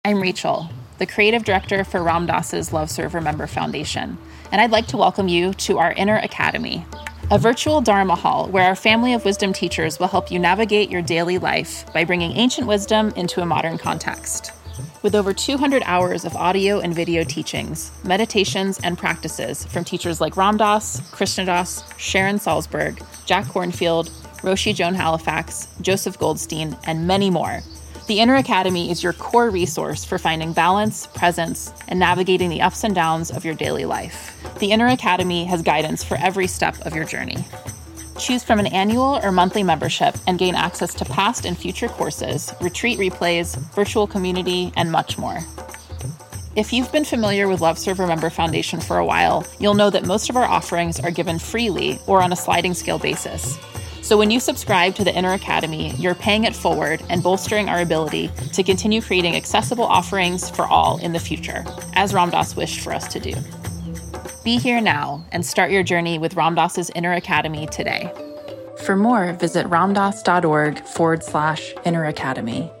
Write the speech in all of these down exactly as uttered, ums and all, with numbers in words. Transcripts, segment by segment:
I'm Rachel, the creative director for Ram Dass's Love Serve Remember Foundation, and I'd like to welcome you to our Inner Academy, a virtual Dharma hall where our family of wisdom teachers will help you navigate your daily life by bringing ancient wisdom into a modern context. With over two hundred hours of audio and video teachings, meditations, and practices from teachers like Ram Dass, Krishna Das, Sharon Salzberg, Jack Kornfield, Roshi Joan Halifax, Joseph Goldstein, and many more, the Inner Academy is your core resource for finding balance, presence, and navigating the ups and downs of your daily life. The Inner Academy has guidance for every step of your journey. Choose from an annual or monthly membership and gain access to past and future courses, retreat replays, virtual community, and much more. If you've been familiar with Love Serve Remember Foundation for a while, you'll know that most of our offerings are given freely or on a sliding scale basis. So when you subscribe to the Inner Academy, you're paying it forward and bolstering our ability to continue creating accessible offerings for all in the future, as Ram Dass wished for us to do. Be here now and start your journey with Ram Dass's Inner Academy today. For more, visit ramdass.org forward slash Inner Academy.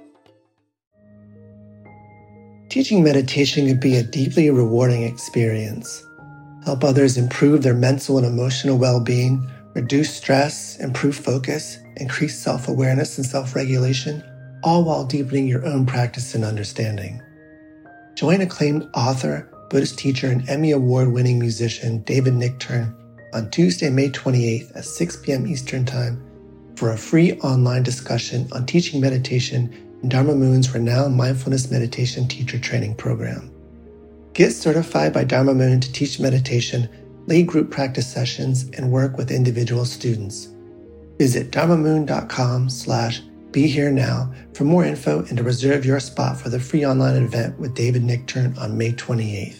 Teaching meditation can be a deeply rewarding experience. Help others improve their mental and emotional well-being, reduce stress, improve focus, increase self-awareness and self-regulation, all while deepening your own practice and understanding. Join acclaimed author, Buddhist teacher, and Emmy Award-winning musician David Nichtern on Tuesday, May twenty-eighth at six p.m. Eastern Time for a free online discussion on teaching meditation in Dharma Moon's renowned mindfulness meditation teacher training program. Get certified by Dharma Moon to teach meditation, lead group practice sessions, and work with individual students. Visit dharmamoon.com slash be here now for more info and to reserve your spot for the free online event with David Nichtern on May twenty-eighth.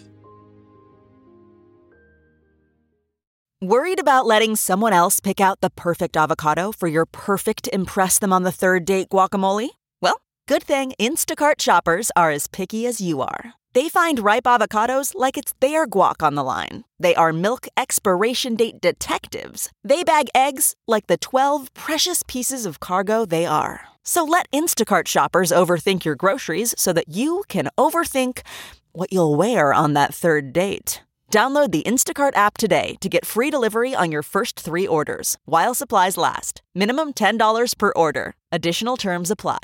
Worried about letting someone else pick out the perfect avocado for your perfect impress them on the third date guacamole? Well, good thing Instacart shoppers are as picky as you are. They find ripe avocados like it's their guac on the line. They are milk expiration date detectives. They bag eggs like the twelve precious pieces of cargo they are. So let Instacart shoppers overthink your groceries so that you can overthink what you'll wear on that third date. Download the Instacart app today to get free delivery on your first three orders, while supplies last. Minimum ten dollars per order. Additional terms apply.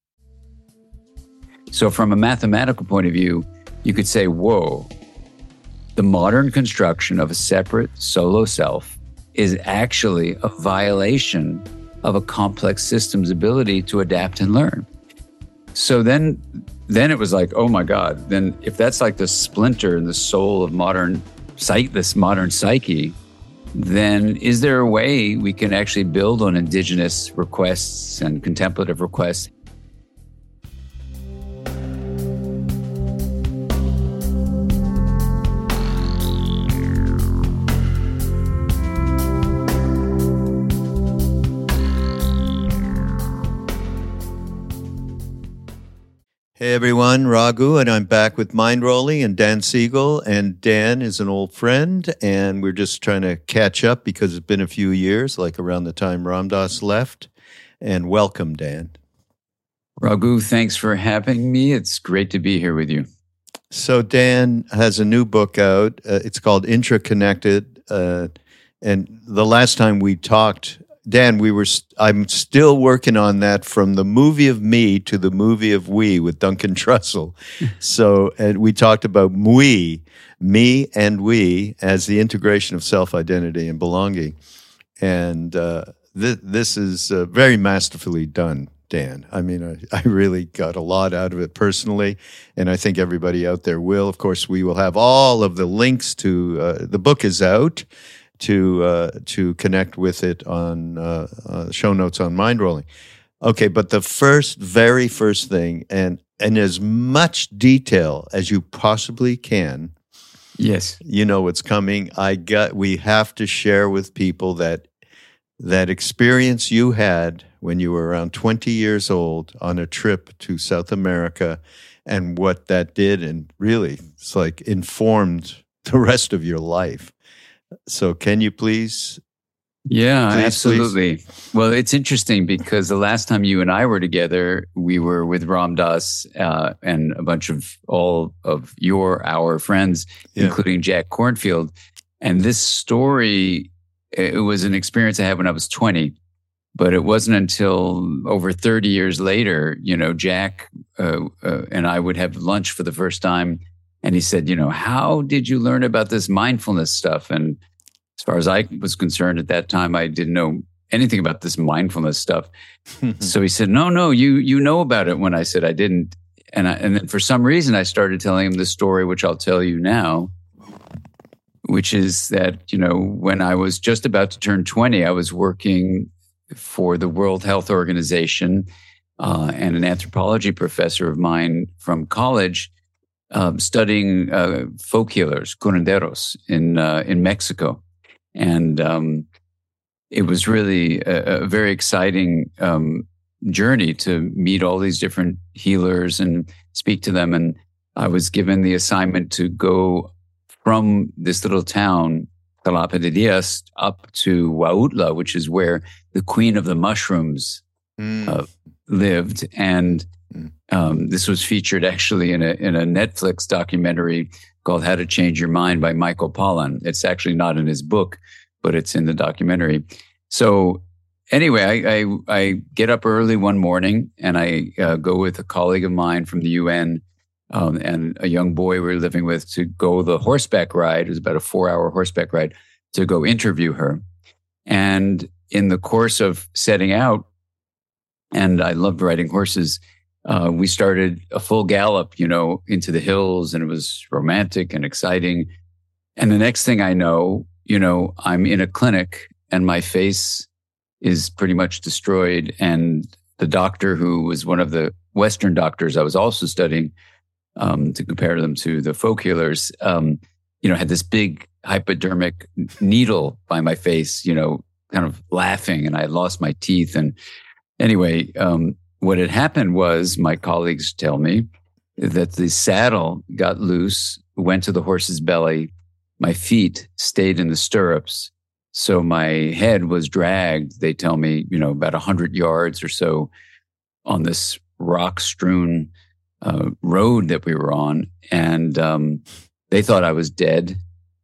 So from a mathematical point of view, you could say, whoa, the modern construction of a separate solo self is actually a violation of a complex system's ability to adapt and learn. So then, then it was like, oh my God, then if that's like the splinter in the soul of modern psyche, this modern psyche, then is there a way we can actually build on indigenous requests and contemplative requests? Hey everyone, Raghu, and I'm back with Mindrolling and Dan Siegel. And Dan is an old friend, and we're just trying to catch up because it's been a few years, like around the time Ram Dass left. And welcome, Dan. Raghu, thanks for having me. It's great to be here with you. So Dan has a new book out. Uh, it's called Intraconnected. Uh, and the last time we talked, Dan, we were. St- I'm still working on that, from the movie of me to the movie of we with Duncan Trussell. So, and we talked about we, me and we, as the integration of self-identity and belonging. And uh, th- this is uh, very masterfully done, Dan. I mean, I, I really got a lot out of it personally, and I think everybody out there will. Of course, we will have all of the links to uh, the book is out. to uh, to connect with it on uh, uh, show notes on Mindrolling. Okay, but the first, very first thing, and in as much detail as you possibly can, yes, you know what's coming. I got. We have to share with people that that experience you had when you were around twenty years old on a trip to South America, and what that did, and really, it's like informed the rest of your life. So can you please Yeah, Please, absolutely. Please. Well, it's interesting because the last time you and I were together, we were with Ram Dass uh, and a bunch of all of your, our friends, yeah. including Jack Kornfield. And this story, it was an experience I had when I was twenty, but it wasn't until over thirty years later, you know, Jack uh, uh, and I would have lunch for the first time. And he said, you know, how did you learn about this mindfulness stuff? And as far as I was concerned at that time, I didn't know anything about this mindfulness stuff. So he said, no, no, you you know about it, when I said I didn't. And, I, and then for some reason, I started telling him this story, which I'll tell you now, which is that, you know, when I was just about to turn twenty, I was working for the World Health Organization, uh, and an anthropology professor of mine from college um, studying uh, folk healers, curanderos, in uh, in Mexico. And um, it was really a, a very exciting um, journey to meet all these different healers and speak to them. And I was given the assignment to go from this little town, Jalapa de Diaz, up to Huautla, which is where the queen of the mushrooms mm. uh, lived. And um, this was featured actually in a in a Netflix documentary called How to Change Your Mind by Michael Pollan. It's actually not in his book, but it's in the documentary. So anyway, I I, I get up early one morning and I uh, go with a colleague of mine from the U N um, and a young boy we were living with to go the horseback ride. It was about a four-hour horseback ride to go interview her. And in the course of setting out, and I loved riding horses, Uh, we started a full gallop, you know, into the hills, and it was romantic and exciting. And the next thing I know, you know, I'm in a clinic and my face is pretty much destroyed. And the doctor, who was one of the Western doctors I was also studying, um, to compare them to the folk healers, um, you know, had this big hypodermic needle by my face, you know, kind of laughing, and I had lost my teeth. And anyway, um, what had happened was, my colleagues tell me, that the saddle got loose, went to the horse's belly. My feet stayed in the stirrups. So my head was dragged, they tell me, you know, about one hundred yards or so on this rock-strewn uh, road that we were on. And um, they thought I was dead.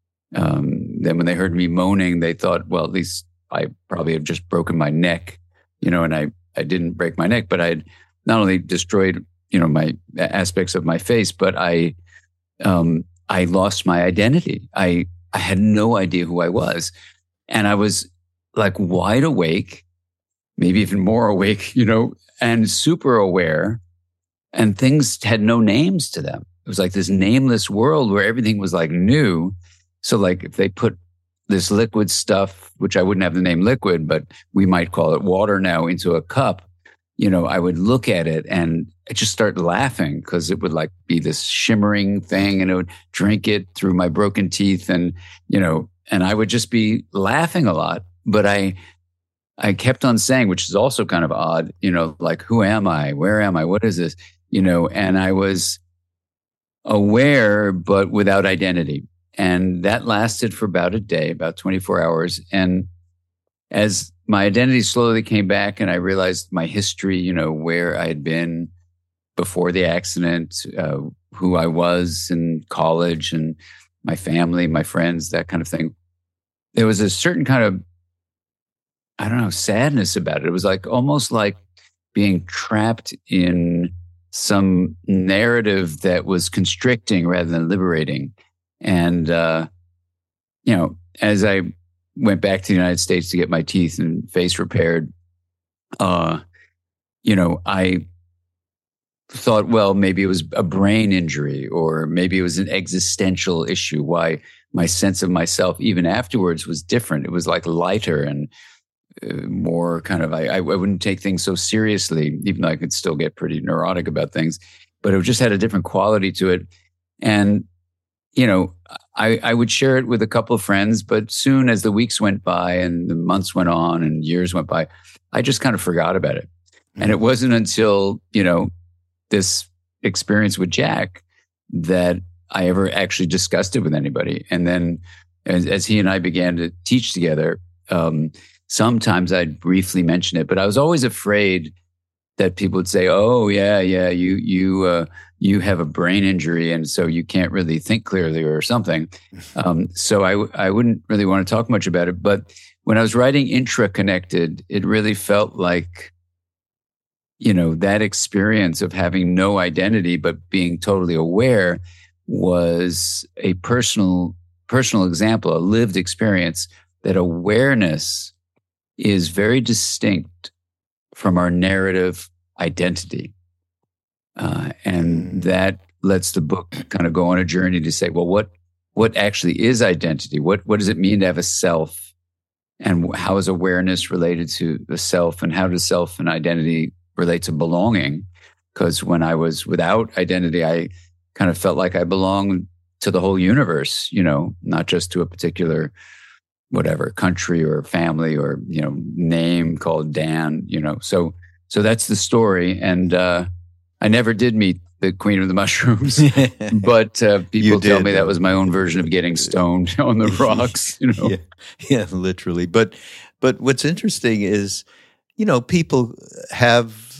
Um, then when they heard me moaning, they thought, well, at least I probably have just broken my neck, you know, and I I didn't break my neck, but I had not only destroyed, you know, my aspects of my face, but I, um, I lost my identity. I, I had no idea who I was. And I was like wide awake, maybe even more awake, you know, and super aware, and things had no names to them. It was like this nameless world where everything was like new. So like if they put this liquid stuff, which I wouldn't have the name liquid, but we might call it water now, into a cup, you know, I would look at it and I just start laughing, because it would like be this shimmering thing, and it would drink it through my broken teeth. And, you know, and I would just be laughing a lot. But I, I kept on saying, which is also kind of odd, you know, like, who am I? Where am I? What is this? You know, and I was aware, but without identity. And that lasted for about a day, about twenty-four hours. And as my identity slowly came back and I realized my history, you know, where I had been before the accident, uh, who I was in college, and my family, my friends, that kind of thing, there was a certain kind of, I don't know, sadness about it. It was like almost like being trapped in some narrative that was constricting rather than liberating. And, uh, you know, as I went back to the United States to get my teeth and face repaired, uh, you know, I thought, well, maybe it was a brain injury, or maybe it was an existential issue, why my sense of myself, even afterwards, was different. It was like lighter and uh, more kind of, I, I wouldn't take things so seriously, even though I could still get pretty neurotic about things, but it just had a different quality to it. And you know, I, I would share it with a couple of friends, but soon as the weeks went by and the months went on and years went by, I just kind of forgot about it. Mm-hmm. And it wasn't until, you know, this experience with Jack that I ever actually discussed it with anybody. And then as, as he and I began to teach together, Um, sometimes I'd briefly mention it, but I was always afraid that people would say, "Oh, yeah, yeah, you you uh, you have a brain injury, and so you can't really think clearly or something." Um, so I w- I wouldn't really want to talk much about it. But when I was writing Intra-Connected, it really felt like, you know, that experience of having no identity but being totally aware was a personal personal example, a lived experience, that awareness is very distinct from our narrative identity. Uh, and that lets the book kind of go on a journey to say, well, what what actually is identity? What what does it mean to have a self? And how is awareness related to the self? And how does self and identity relate to belonging? Because when I was without identity, I kind of felt like I belonged to the whole universe, you know, not just to a particular whatever country or family or, you know, name called Dan, you know. So so that's the story. And uh, I never did meet the Queen of the Mushrooms, but uh, people tell me that was my own version of getting stoned on the rocks, you know. Yeah, yeah, literally. But but what's interesting is, you know, people have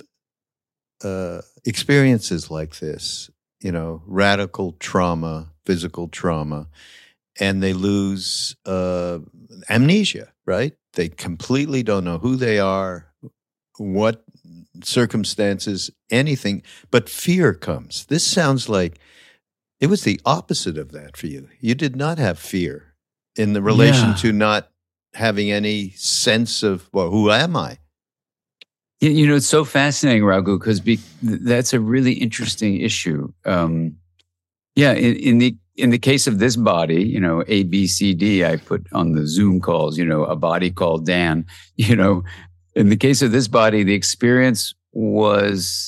uh, experiences like this, you know, radical trauma, physical trauma, and they lose uh, amnesia, right? They completely don't know who they are, what circumstances, anything, but fear comes. This sounds like it was the opposite of that for you. You did not have fear in the relation Yeah. to not having any sense of, well, who am I? You, you know, it's so fascinating, Raghu, because be, that's a really interesting issue. Um, yeah, in, in the in the case of this body, you know, A, B, C, D, I put on the Zoom calls, you know, a body called Dan. You know, in the case of this body, the experience was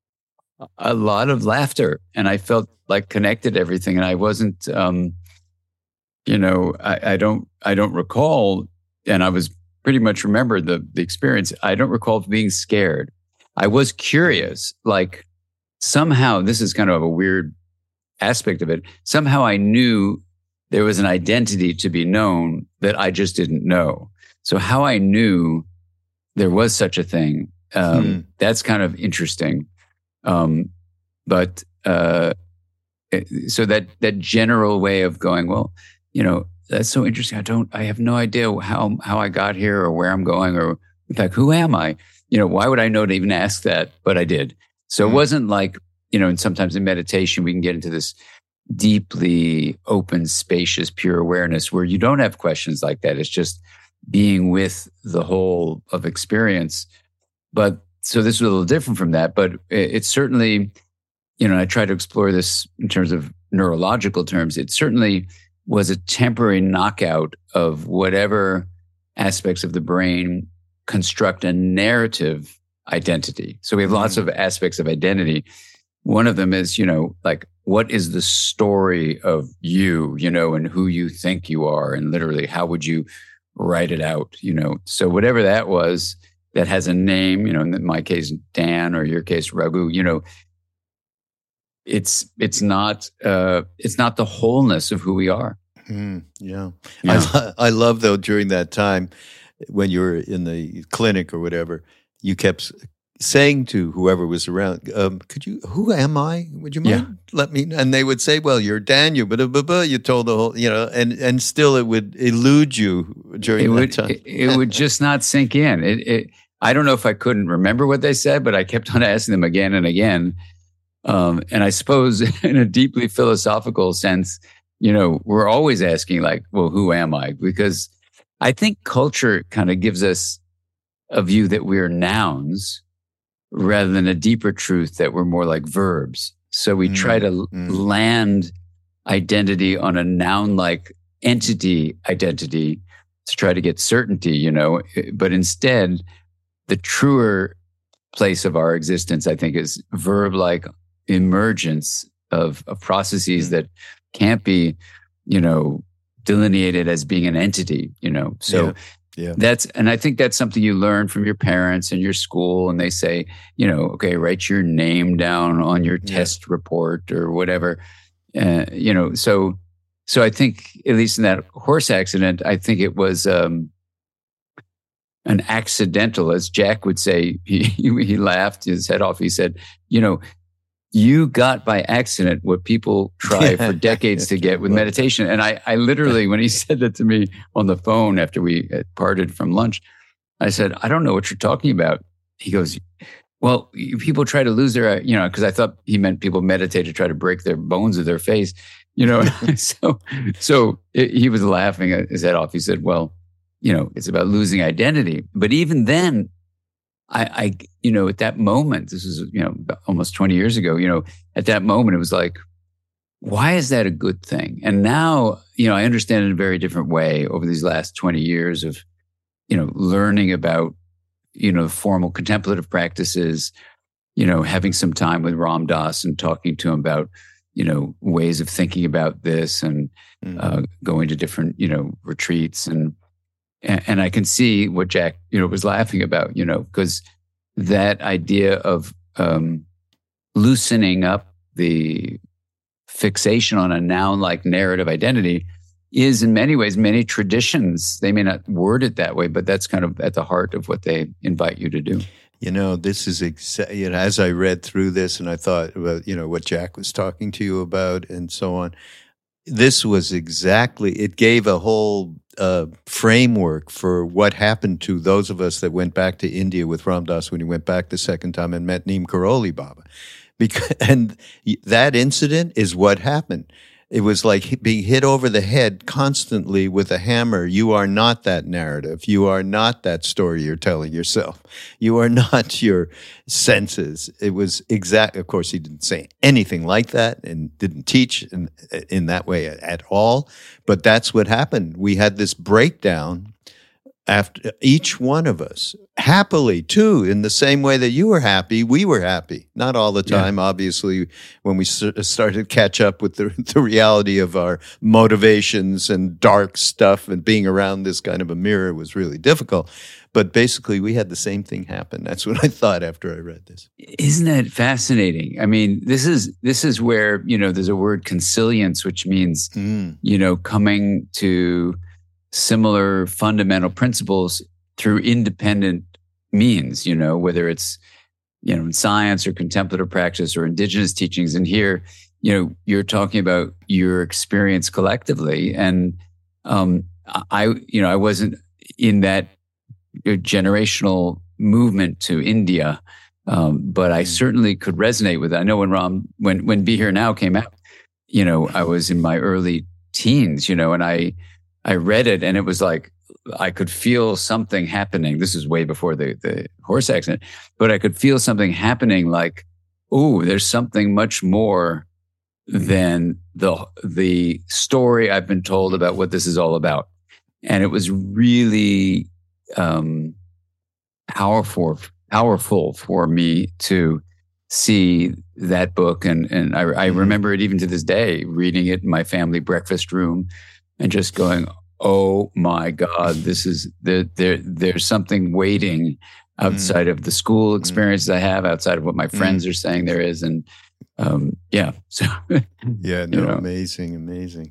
a lot of laughter, and I felt like connected everything, and I wasn't, um, you know, I, I don't, I don't recall, and I was pretty much remember the the experience. I don't recall being scared. I was curious, like somehow this is kind of a weird aspect of it. Somehow I knew there was an identity to be known that I just didn't know. So how I knew there was such a thing, um, hmm. that's kind of interesting. Um, but uh, so that that general way of going, well, you know, that's so interesting. I don't, I have no idea how how I got here or where I'm going, or in fact, who am I? You know, why would I know to even ask that? But I did. So hmm. it wasn't like, you know, and sometimes in meditation, we can get into this deeply open, spacious, pure awareness where you don't have questions like that. It's just being with the whole of experience. But so this was a little different from that, but it, it certainly, you know, I try to explore this in terms of neurological terms. It certainly was a temporary knockout of whatever aspects of the brain construct a narrative identity. So we have lots of aspects of identity. One of them is, you know, like, what is the story of you, you know, and who you think you are? And literally, how would you write it out, you know? So whatever that was, that has a name, you know, in my case, Dan, or your case, Raghu, you know, it's it's not uh, it's not the wholeness of who we are. Mm, yeah. yeah. I, lo- I love, though, during that time when you were in the clinic or whatever, you kept saying to whoever was around, um, could you, who am I? Would you mind? Yeah. Let me, and they would say, well, you're Daniel, but you told the whole, you know, and, and still it would elude you during it that would, time. It, it would just not sink in. It, it, I don't know if I couldn't remember what they said, but I kept on asking them again and again. Um, and I suppose in a deeply philosophical sense, you know, we're always asking like, well, who am I? Because I think culture kind of gives us a view that we're nouns, rather than a deeper truth that we're more like verbs. So we mm, try to mm. land identity on a noun-like entity identity to try to get certainty, you know. But instead, the truer place of our existence, I think, is verb-like emergence of, of processes mm. that can't be, you know, delineated as being an entity, you know. So yeah. Yeah. That's, and I think that's something you learn from your parents and your school. And they say, you know, okay, write your name down on your yeah. test report or whatever. Uh, you know, so, so I think at least in that horse accident, I think it was, um, an accidental, as Jack would say, he, he laughed his head off. He said, you know, you got by accident what people try for decades to get with meditation. And I, I literally, when he said that to me on the phone after we had parted from lunch, I said, I don't know what you're talking about. He goes, well, people try to lose their, you know, because I thought he meant people meditate to try to break their bones of their face, you know. so so it, he was laughing his head off. He said, well, you know, it's about losing identity. But even then, I, I, you know, at that moment, this is, you know, almost twenty years ago, you know, at that moment, it was like, why is that a good thing? And now, you know, I understand it in a very different way over these last twenty years of, you know, learning about, you know, formal contemplative practices, you know, having some time with Ram Dass and talking to him about, you know, ways of thinking about this and mm-hmm. uh, going to different, you know, retreats and, And I can see what Jack, you know, was laughing about, you know, because that idea of um, loosening up the fixation on a noun-like narrative identity is in many ways, many traditions, they may not word it that way, but that's kind of at the heart of what they invite you to do. You know, this is, exa- you know, as I read through this and I thought about, you know, what Jack was talking to you about and so on, this was exactly, it gave a whole uh, framework for what happened to those of us that went back to India with Ram Dass when he went back the second time and met Neem Karoli Baba. Because, and that incident is what happened. It was like being hit over the head constantly with a hammer. You are not that narrative. You are not that story you're telling yourself. You are not your senses. It was exact. Of course, he didn't say anything like that and didn't teach in, in that way at all. But that's what happened. We had this breakdown after each one of us, happily too, in the same way that you were happy, we were happy. Not all the time, yeah. Obviously, when we started to catch up with the, the reality of our motivations and dark stuff and being around this kind of a mirror was really difficult. But basically, we had the same thing happen. That's what I thought after I read this. Isn't that fascinating? I mean, this is this is where, you know, there's a word consilience, which means, mm. you know, coming to similar fundamental principles through independent means, you know, whether it's, you know, in science or contemplative practice or indigenous teachings. And here, you know, you're talking about your experience collectively. And um, I, you know, I wasn't in that generational movement to India, um, but I certainly could resonate with it. I know when Ram, when, when Be Here Now came out, you know, I was in my early teens, you know, and I, I read it and it was like, I could feel something happening. This is way before the, the horse accident, but I could feel something happening like, oh, there's something much more than the, the story I've been told about what this is all about. And it was really um, powerful, powerful for me to see that book. And, and I, I remember it even to this day, reading it in my family breakfast room and just going, oh my God, this is, there, there, there's something waiting outside mm. of the school experiences mm. I have, outside of what my friends mm. are saying there is. And um, yeah, so. yeah, no, you know. amazing, amazing.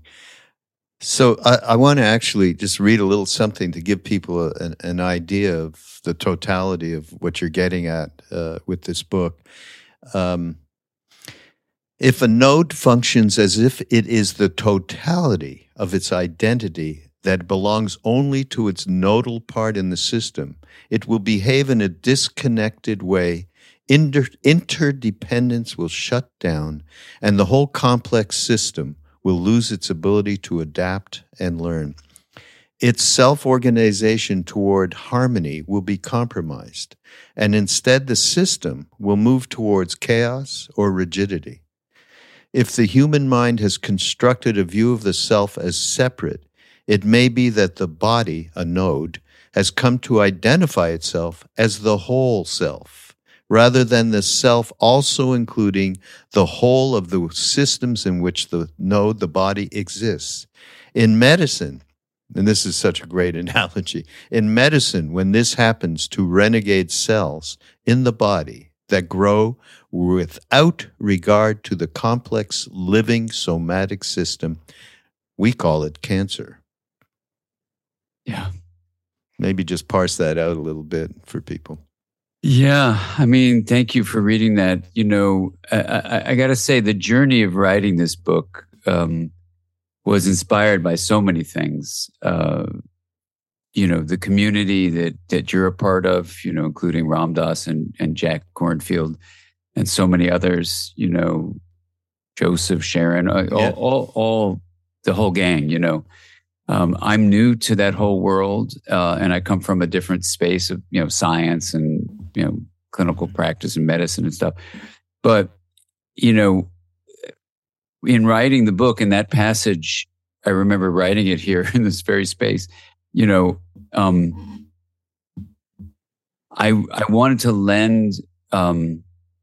So I, I want to actually just read a little something to give people a, an, an idea of the totality of what you're getting at uh, with this book. Um, if a node functions as if it is the totality of its identity that belongs only to its nodal part in the system, it will behave in a disconnected way. Inter- interdependence will shut down, and the whole complex system will lose its ability to adapt and learn. Its self-organization toward harmony will be compromised, and instead the system will move towards chaos or rigidity. If the human mind has constructed a view of the self as separate, it may be that the body, a node, has come to identify itself as the whole self, rather than the self also including the whole of the systems in which the node, the body, exists. In medicine, and this is such a great analogy, in medicine, when this happens to renegade cells in the body that grow without regard to the complex living somatic system, we call it cancer. Yeah. maybe just parse that out a little bit for people. Yeah, I mean, thank you for reading that. You know, I, I, I got to say, the journey of writing this book um, was inspired by so many things. Uh, you know, the community that that you're a part of, you know, including Ram Dass and, and Jack Kornfield and so many others, you know, Joseph, Sharon, all, yeah. all, all, the whole gang, you know. Um, I'm new to that whole world, uh, and I come from a different space of, you know, science and, you know, clinical practice and medicine and stuff. But, you know, in writing the book, in that passage, I remember writing it here in this very space, you know, um, I I wanted to lend um,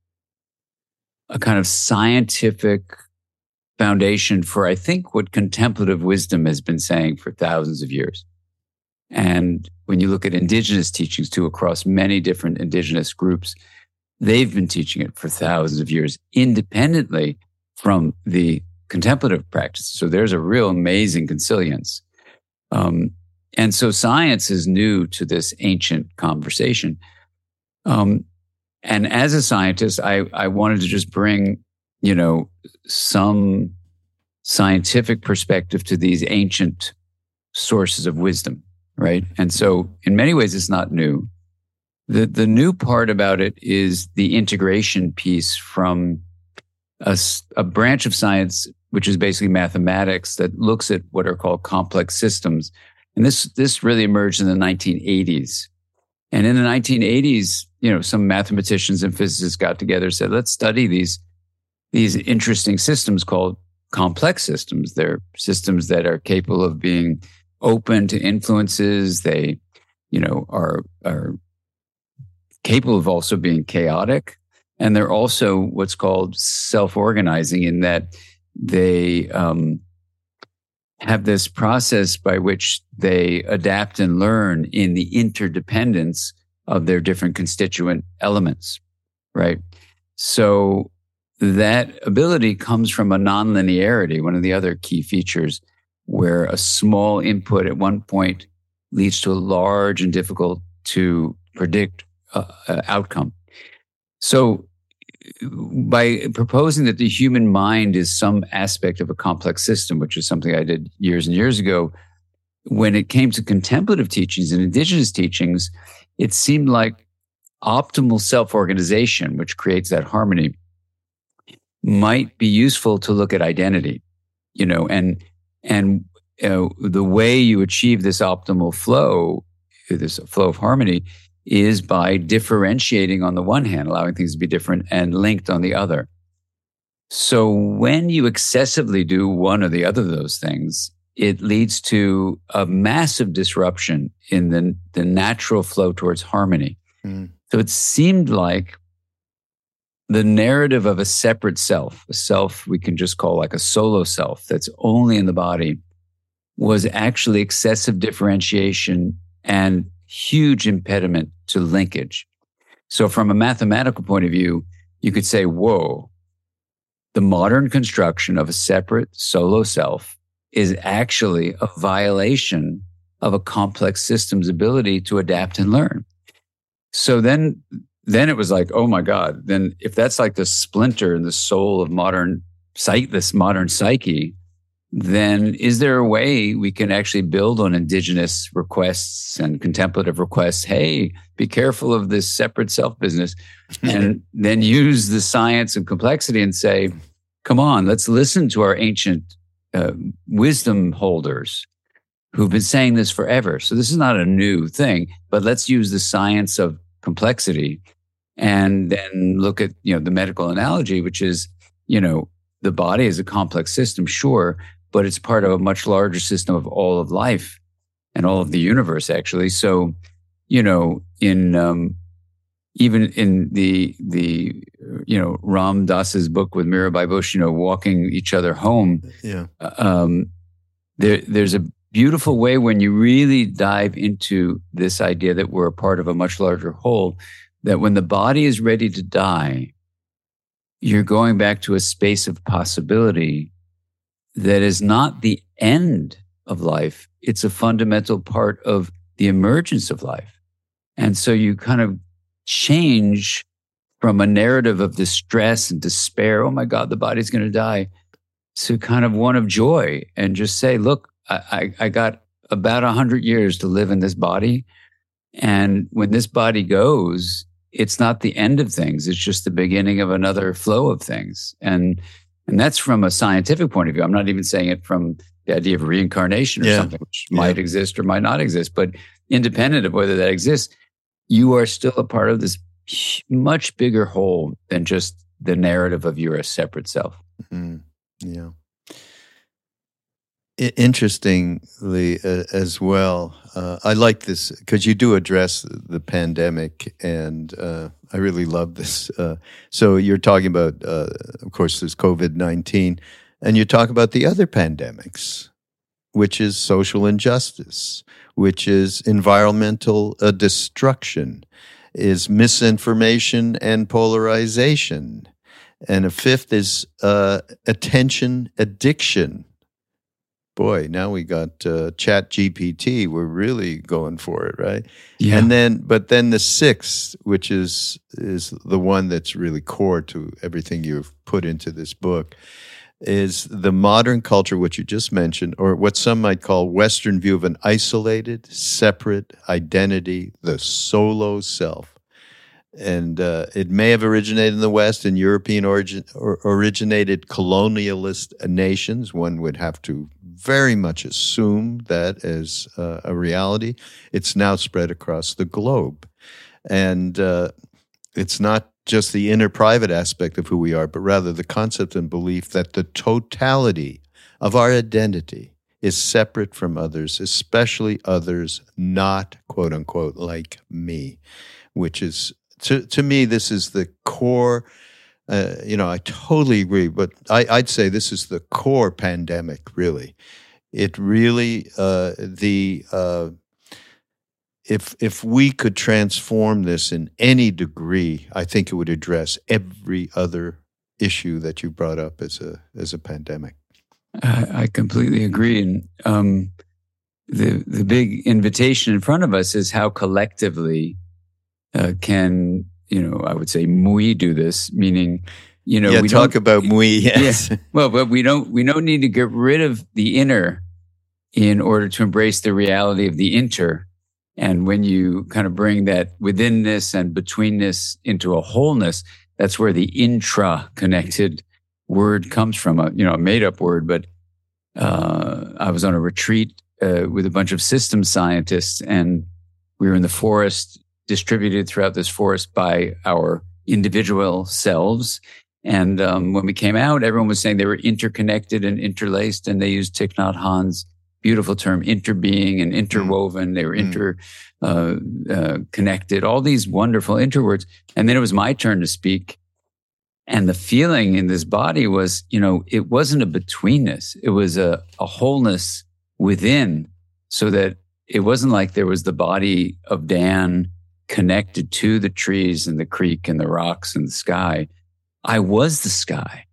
a kind of scientific foundation for, I think, what contemplative wisdom has been saying for thousands of years. And when you look at indigenous teachings too, across many different indigenous groups, they've been teaching it for thousands of years independently from the contemplative practice. So there's a real amazing consilience. Um, and so science is new to this ancient conversation. Um, and as a scientist, I, I wanted to just bring, you know, some scientific perspective to these ancient sources of wisdom, right? And so in many ways, it's not new. The, the new part about it is the integration piece from a, a branch of science, which is basically mathematics, that looks at what are called complex systems. And this, this really emerged in the nineteen eighties. And in the nineteen eighties, you know, some mathematicians and physicists got together and said, let's study these, these interesting systems called complex systems. They're systems that are capable of being open to influences. They, you know, are, are capable of also being chaotic. And they're also what's called self-organizing, in that they um, have this process by which they adapt and learn in the interdependence of their different constituent elements, right? So that ability comes from a nonlinearity, one of the other key features, where a small input at one point leads to a large and difficult to predict uh, uh, outcome. So by proposing that the human mind is some aspect of a complex system, which is something I did years and years ago, when it came to contemplative teachings and indigenous teachings, it seemed like optimal self-organization, which creates that harmony, might be useful to look at identity, you know, and, and uh, the way you achieve this optimal flow, this flow of harmony, is by differentiating on the one hand, allowing things to be different, and linked on the other. So when you excessively do one or the other of those things, it leads to a massive disruption in the, the natural flow towards harmony. Mm. So it seemed like the narrative of a separate self, a self we can just call like a solo self that's only in the body, was actually excessive differentiation and huge impediment to linkage. So from a mathematical point of view, you could say, whoa, the modern construction of a separate solo self is actually a violation of a complex system's ability to adapt and learn. So then, then it was like, oh my God, then if that's like the splinter in the soul of modern psyche, this modern psyche, then is there a way we can actually build on indigenous requests and contemplative requests? Hey, be careful of this separate self business. And then use the science and complexity and say, come on, let's listen to our ancient uh, wisdom holders who've been saying this forever. So this is not a new thing, but let's use the science of complexity and then look at, you know, the medical analogy, which is, you know, the body is a complex system, sure, but it's part of a much larger system of all of life and all of the universe, actually. So, you know, in um, even in the the you know Ram Dass's book with Mirabai Bush, you know, walking each other home. Yeah. Um, there, there's a beautiful way when you really dive into this idea that we're a part of a much larger whole. That when the body is ready to die, you're going back to a space of possibility that is not the end of life. It's a fundamental part of the emergence of life. And so you kind of change from a narrative of distress and despair, oh my God, the body's going to die, to kind of one of joy, and just say, look, I, I, I got about a hundred years to live in this body. And when this body goes, it's not the end of things. It's just the beginning of another flow of things. And, and that's from a scientific point of view. I'm not even saying it from the idea of reincarnation or yeah. something, which yeah. might exist or might not exist, but independent of whether that exists, you are still a part of this much bigger whole than just the narrative of you're a separate self. Mm-hmm. Yeah. I- interestingly, uh, as well, uh, I like this because you do address the pandemic, and uh, I really love this. Uh, so you're talking about, uh, of course, there's COVID nineteen, and you talk about the other pandemics, which is social injustice, which is environmental uh, destruction, is misinformation and polarization. And a fifth is uh, attention addiction. Boy, now we got uh, Chat G P T. We're really going for it, right? Yeah. And then, but then the sixth, which is is the one that's really core to everything you've put into this book, is the modern culture, which you just mentioned, or what some might call Western view of an isolated, separate identity, the solo self. And uh, it may have originated in the West, in European origin, or originated colonialist nations. One would have to very much assume that as uh, a reality. It's now spread across the globe. And uh, it's not just the inner private aspect of who we are, but rather the concept and belief that the totality of our identity is separate from others, especially others not, quote unquote, like me, which is, to, to me, this is the core. Uh, you know, I totally agree, but I, I'd say this is the core pandemic, really. It really, uh, the, uh, if if we could transform this in any degree, I think it would address every other issue that you brought up as a as a pandemic. I, I completely agree. And um, the the big invitation in front of us is how collectively uh, can, you know, I would say we do this, meaning, you know, yeah, we talk don't, about we, yes. Yeah, well, but we don't we don't need to get rid of the inner in order to embrace the reality of the inter. And when you kind of bring that withinness and betweenness into a wholeness, that's where the intra-connected word comes from, a, you know, a made-up word. But uh, I was on a retreat uh, with a bunch of systems scientists, and we were in the forest, distributed throughout this forest by our individual selves. And um, when we came out, everyone was saying they were interconnected and interlaced, and they used Thich Nhat Hanh's beautiful term, interbeing and interwoven. They were inter uh, uh, connected, all these wonderful interwords. And then it was my turn to speak. And the feeling in this body was, you know, it wasn't a betweenness. It was a, a wholeness within, so that it wasn't like there was the body of Dan connected to the trees and the creek and the rocks and the sky. I was the sky.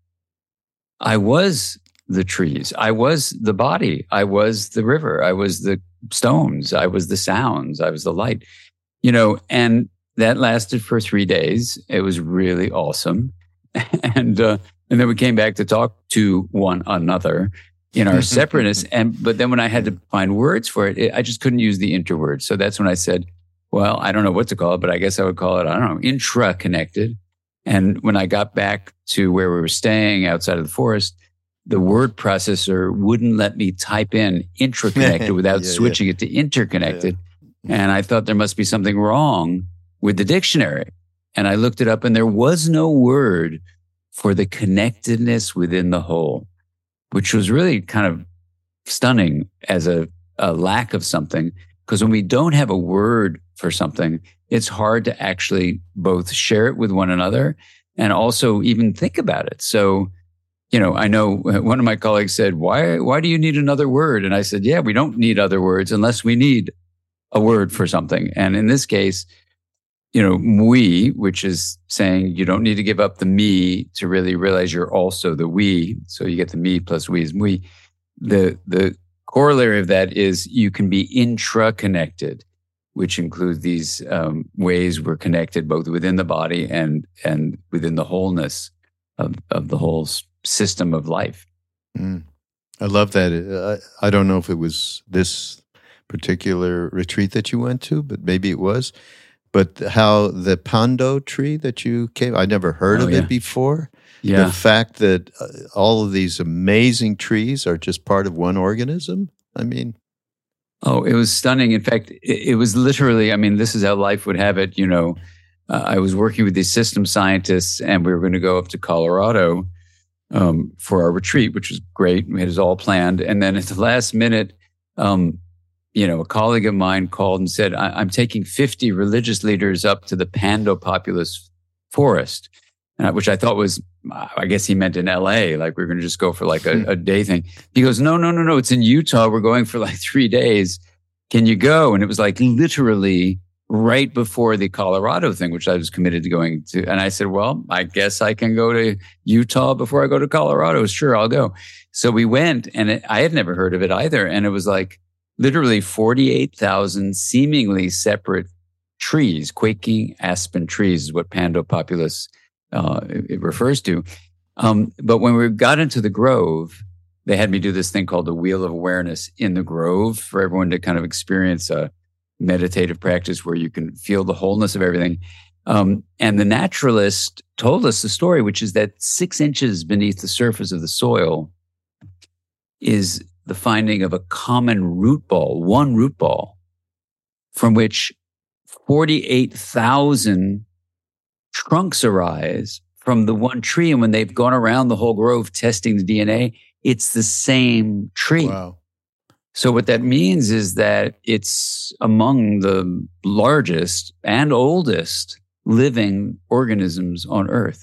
I was the trees. I was the body. I was the river. I was the stones. I was the sounds. I was the light, you know, and that lasted for three days. It was really awesome. And, uh, and then we came back to talk to one another in our separateness. And, but then when I had to find words for it, it, I just couldn't use the interword. So that's when I said, well, I don't know what to call it, but I guess I would call it, I don't know, intra-connected. And when I got back to where we were staying outside of the forest, the word processor wouldn't let me type in intraconnected without yeah, switching yeah. it to interconnected. Yeah. And I thought there must be something wrong with the dictionary. And I looked it up, and there was no word for the connectedness within the whole, which was really kind of stunning as a, a lack of something. Because when we don't have a word for something, it's hard to actually both share it with one another and also even think about it. So, you know, I know one of my colleagues said, why, why do you need another word? And I said, yeah, we don't need other words unless we need a word for something. And in this case, you know, we, which is saying you don't need to give up the me to really realize you're also the we. So you get the me plus we is we. The, the corollary of that is you can be intra-connected. which include these um, ways we're connected both within the body and and within the wholeness of, of the whole system of life. Mm. I love that. I, I don't know if it was this particular retreat that you went to, but maybe it was. But how the Pando tree that you came, I never heard oh, of yeah. it before. Yeah. The fact that uh, all of these amazing trees are just part of one organism. I mean, oh, it was stunning. In fact, it, it was literally, I mean, this is how life would have it. You know, uh, I was working with these system scientists and we were going to go up to Colorado um, for our retreat, which was great. We had it all planned. And then at the last minute, um, you know, a colleague of mine called and said, I- I'm taking fifty religious leaders up to the Pando Populous Forest, uh, which I thought was, I guess he meant in L A, like we we're going to just go for like a, a day thing. He goes, no, no, no, no, it's in Utah. We're going for like three days. Can you go? And it was like literally right before the Colorado thing, which I was committed to going to. And I said, well, I guess I can go to Utah before I go to Colorado. Sure, I'll go. So we went, and it, I had never heard of it either. And it was like literally forty-eight thousand seemingly separate trees. Quaking aspen trees is what Pando Populous uh, it, it refers to. Um, but when we got into the grove, they had me do this thing called the Wheel of Awareness in the grove for everyone to kind of experience a meditative practice where you can feel the wholeness of everything. Um, and the naturalist told us the story, which is that six inches beneath the surface of the soil is the finding of a common root ball, one root ball, from which forty-eight thousand trunks arise from the one tree. And when they've gone around the whole grove testing the D N A, it's the same tree. wow. So what that means is that it's among the largest and oldest living organisms on Earth.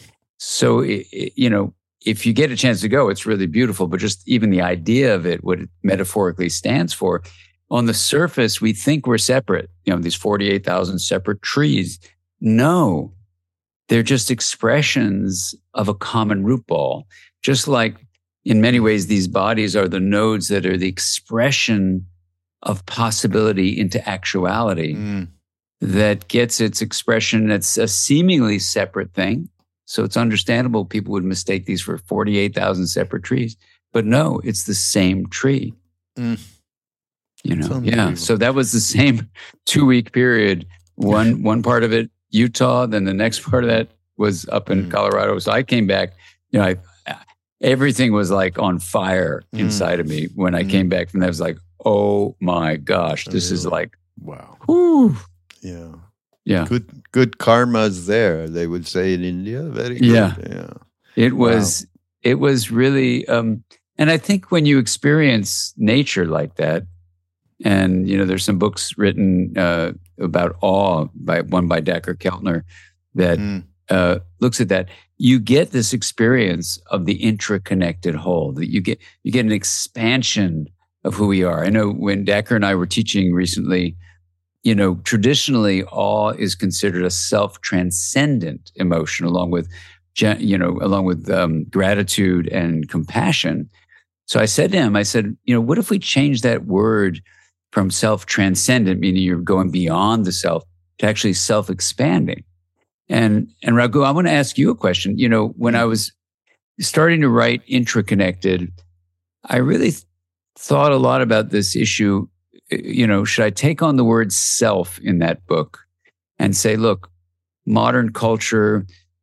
So, it, it, you know, if you get a chance to go, it's really beautiful. But just even the idea of it, what it metaphorically stands for, on the surface, we think we're separate. You know, these forty-eight thousand separate trees. No, they're just expressions of a common root ball. Just like in many ways, these bodies are the nodes that are the expression of possibility into actuality Mm. that gets its expression. It's a seemingly separate thing. So it's understandable people would mistake these for forty-eight thousand separate trees. But no, it's the same tree. Mm. You It's know, yeah. unbelievable. So that was the same two-week period. One one part of it, Utah, then the next part of that was up in Mm. Colorado. So I came back, you know, I, everything was like on fire Mm. inside of me when I Mm. came back from that. I was like, oh my gosh, this is Really? like, Wow. whew. Yeah. Yeah. Good good karma's there, they would say in India. Very good. Yeah. Yeah. It was, it was really, um, and I think when you experience nature like that, and, you know, there's some books written uh, about awe, by one by Dacher Keltner, that Mm. uh, looks at that. You get this experience of the intraconnected whole. That you get, you get an expansion of who we are. I know when Dacher and I were teaching recently, you know, traditionally awe is considered a self-transcendent emotion, along with, gen- you know, along with um, gratitude and compassion. So I said to him, I said, you know, what if we change that word from self-transcendent, meaning you're going beyond the self, to actually self-expanding? And and Raghu, I want to ask you a question. You know, when I was starting to write Intraconnected, I really th- thought a lot about this issue. You know, should I take on the word self in that book and say, look, modern culture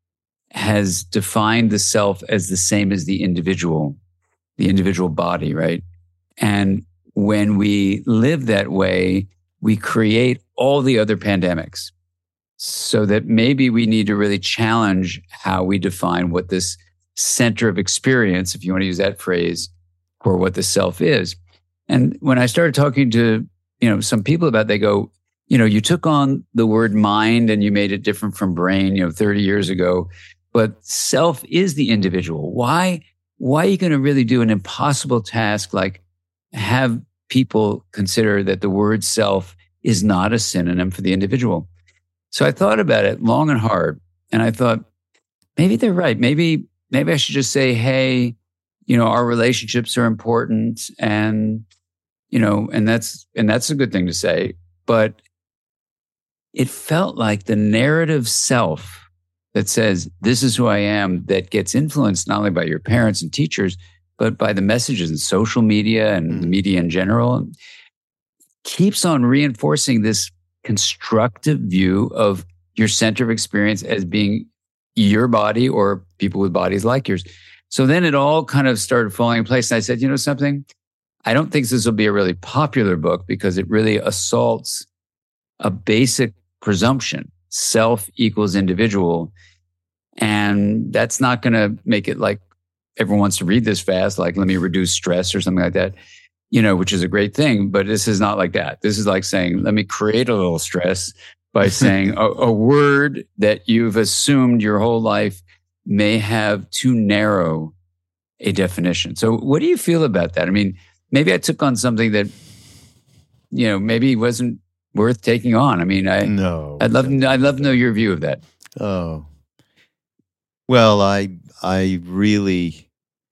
has defined the self as the same as the individual, the individual body, right? And when we live that way, we create all the other pandemics. So that maybe we need to really challenge how we define what this center of experience, if you want to use that phrase, or what the self is. And when I started talking to, you know, some people about it, they go, you know, you took on the word mind and you made it different from brain, you know, thirty years ago, but self is the individual. Why, why are you going to really do an impossible task like have people consider that the word self is not a synonym for the individual? So I thought about it long and hard, and I thought, maybe they're right. Maybe, maybe I should just say, hey, you know, our relationships are important, and, you know, and that's, and that's a good thing to say. but it felt like the narrative self that says, this is who I am, that gets influenced not only by your parents and teachers, but by the messages in social media and mm. the media in general, keeps on reinforcing this constructive view of your center of experience as being your body or people with bodies like yours. So then it all kind of started falling in place. And I said, you know something? I don't think this will be a really popular book because it really assaults a basic presumption. Self equals individual. And that's not going to make it like everyone wants to read this fast, like let me reduce stress or something like that, you know, which is a great thing. But this is not like that. This is like saying, let me create a little stress by saying a, a word that you've assumed your whole life may have too narrow a definition. So what do you feel about that? I mean, maybe I took on something that, you know, maybe wasn't worth taking on. I mean, I, no, I'd love, I'd love to know your view of that. Oh, well, I, I really,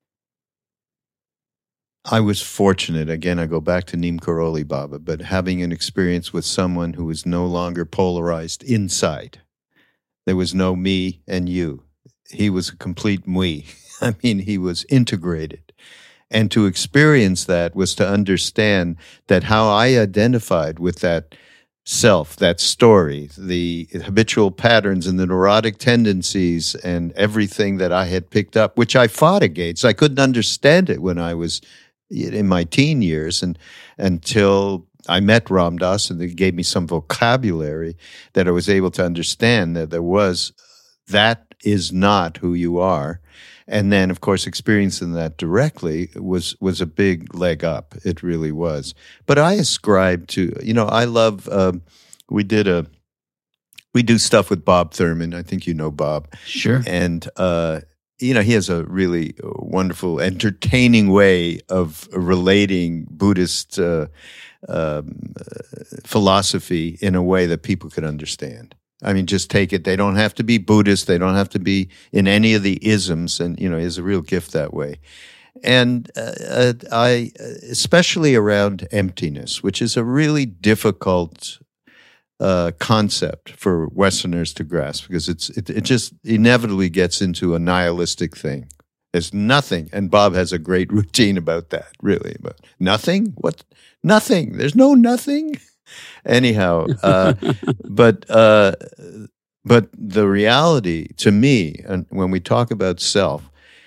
I was fortunate. Again, I go back to Neem Karoli Baba, but having an experience with someone who was no longer polarized inside. There was no me and you. He was a complete we. I mean, he was integrated. And to experience that was to understand that how I identified with that self, that story, the habitual patterns and the neurotic tendencies and everything that I had picked up, which I fought against. I couldn't understand it when I was in my teen years and until I met Ram Dass and it gave me some vocabulary that I was able to understand that there was, that is not who you are. And then, of course, experiencing that directly was was a big leg up. It really was. But I ascribe to, you know, I love, uh, we did a, we do stuff with Bob Thurman. I think you know Bob. Sure. And, uh, you know, he has a really wonderful, entertaining way of relating Buddhist uh, um, philosophy in a way that people could understand. I mean, just take it. They don't have to be Buddhist. They don't have to be in any of the isms. And, you know, he has a real gift that way. And uh, I, especially around emptiness, which is a really difficult uh, concept for Westerners to grasp because it's it, it just inevitably gets into a nihilistic thing. There's nothing. And Bob has a great routine about that, really. But nothing? What? Nothing. There's no nothing? Anyhow, uh, but uh, but the reality to me, and when we talk about self,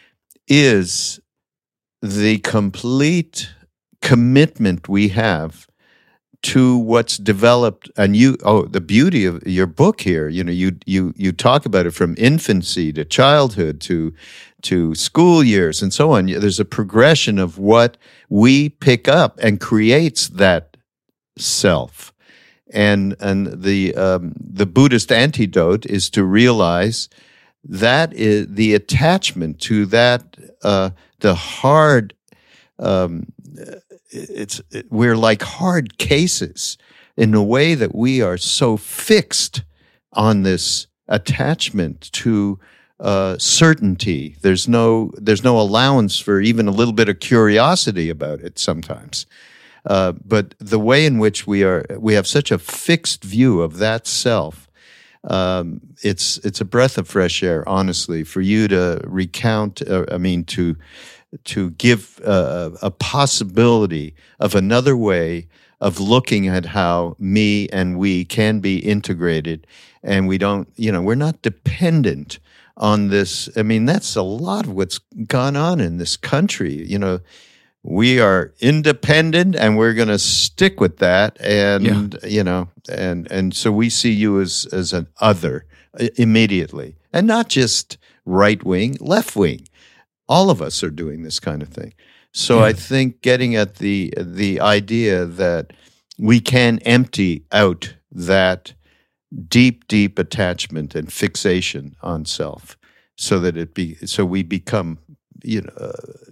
is the complete commitment we have to what's developed. And you, oh, the beauty of your book here, you know, you you you talk about it from infancy to childhood to to school years and so on. There's a progression of what we pick up and creates that self, and and the um, the Buddhist antidote is to realize that is the attachment to that uh, the hard. Um, it's it, we're like hard cases in a way that we are so fixed on this attachment to uh, certainty. There's no there's no allowance for even a little bit of curiosity about it sometimes. Uh, but the way in which we are, we have such a fixed view of that self. Um, it's it's a breath of fresh air, honestly, for you to recount. Uh, I mean, to to give uh, a possibility of another way of looking at how me and we can be integrated, and we don't. You know, we're not dependent on this. I mean, that's a lot of what's gone on in this country. You know. We are independent, and we're going to stick with that. And yeah. you know, and and so we see you as as an other immediately, and not just right wing, left wing. All of us are doing this kind of thing. So yeah. I think getting at the the idea that we can empty out that deep, deep attachment and fixation on self, so that it be so we become, you know. Uh,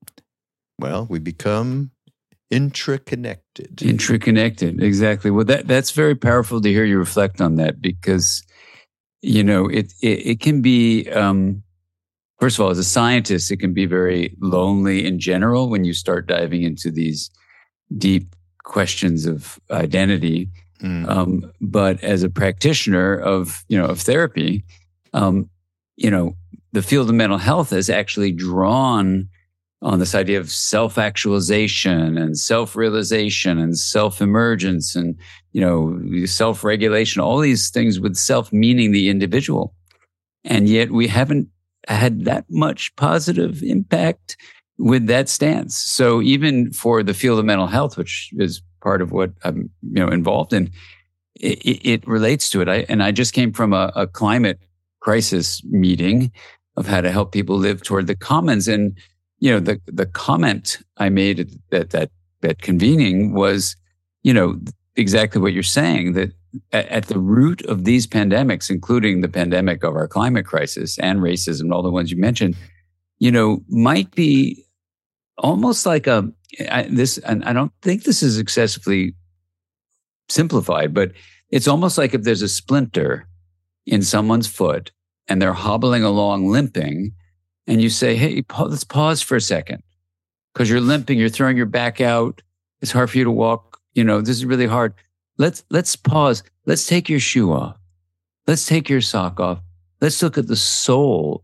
Well, we become intraconnected. Intraconnected, exactly. Well, that that's very powerful to hear you reflect on that because, you know, it it, it can be, um, first of all, as a scientist, it can be very lonely in general when you start diving into these deep questions of identity. Mm. Um, but as a practitioner of, you know, of therapy, um, you know, the field of mental health has actually drawn on this idea of self-actualization and self-realization and self-emergence and, you know, self-regulation, all these things with self meaning the individual. And yet we haven't had that much positive impact with that stance. So even for the field of mental health, which is part of what I'm, you know, involved in, it, it relates to it. I, and I just came from a, a climate crisis meeting of how to help people live toward the commons. And, you know, the, the comment I made at that, that, that convening was, you know, exactly what you're saying, that at, at the root of these pandemics, including the pandemic of our climate crisis and racism, all the ones you mentioned, you know, might be almost like a, I, this, and I don't think this is excessively simplified, but it's almost like if there's a splinter in someone's foot and they're hobbling along limping, and you say, hey, let's pause for a second because you're limping, you're throwing your back out. It's hard for you to walk. You know, this is really hard. Let's, let's pause. Let's take your shoe off. Let's take your sock off. Let's look at the sole